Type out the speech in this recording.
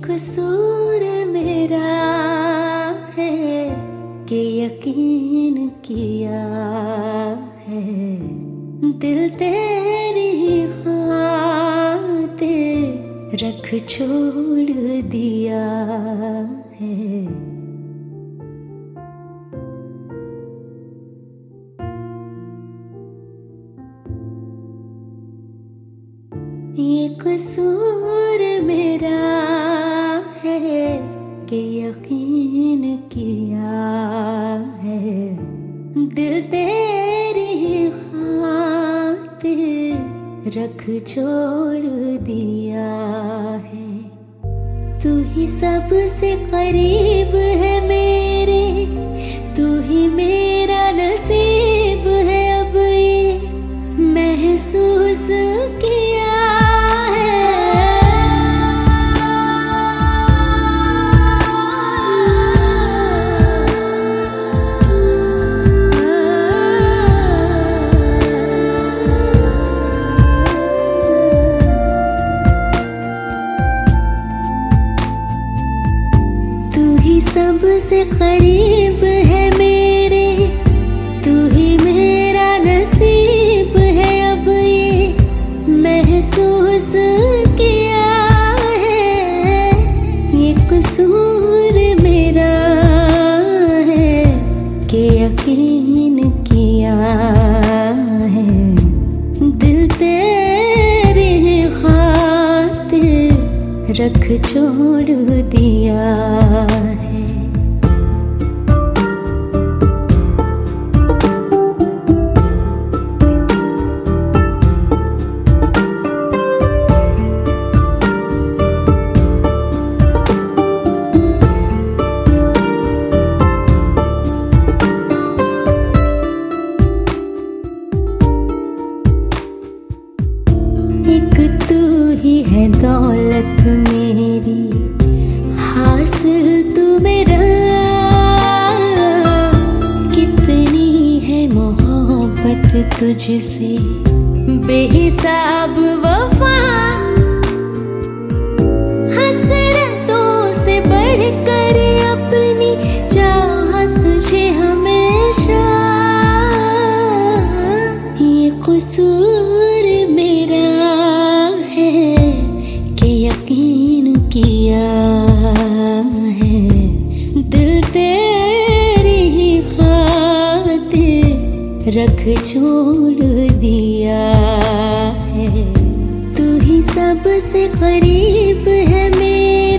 कसूर मेरा है कि यकीन किया है दिल तेरी खातिर रख छोड़ दिया है। ये कसूर मेरा है कि यकीन किया है दिल तेरी खातिर रख छोड़ दिया है। तू ही सबसे करीब है मेरे, तू ही मेरा नसीब है अब ये महसूस किया। सबसे करीब है मेरे, तू ही मेरा नसीब है अब ये महसूस किया है। ये कसूर मेरा है कि यकीन किया है दिल तेरी खातिर रख छोड़ दिया है। एक तू ही है दौलत मेरी, हासिल तू मेरा। कितनी है मोहब्बत तुझसे बेहिसाब वफा, हसरतों से बढ़कर अपनी चाहत तुझे हमेशा। ये कसूर मेरा है कि यकीन किया है दिल तेरी खातिर रख छोड़ दिया है। तू ही सबसे करीब है मेरे,